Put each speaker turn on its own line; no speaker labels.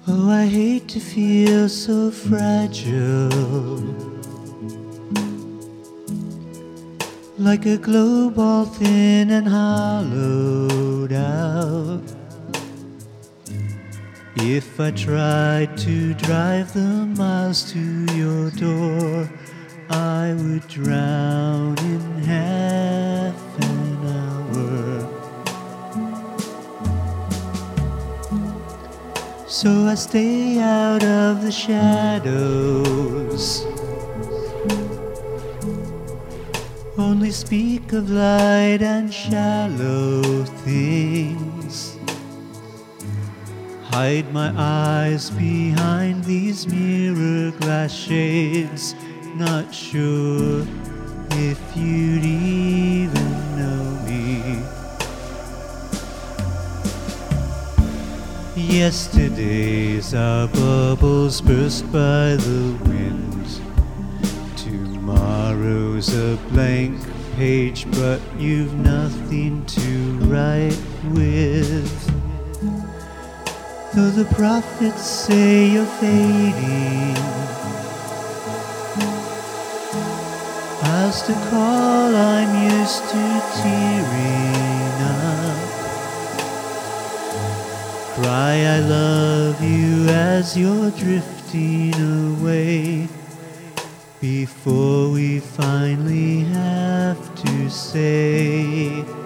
Oh, I hate to feel so fragile, like a globe all thin and hollowed out. If I tried to drive the miles to your door, I would drown in half an hour. So I stay out of the shadows, only speak of light and shallow things. Hide my eyes behind these mirror glass shades, not sure if you'd even know me. Yesterday's our bubbles burst by the wind. Tomorrow's a blank page, but you've nothing to write with. Though the prophets say you're fading, I'll still call, I'm used to tearing up. Cry I love you as you're drifting away, before we finally have to say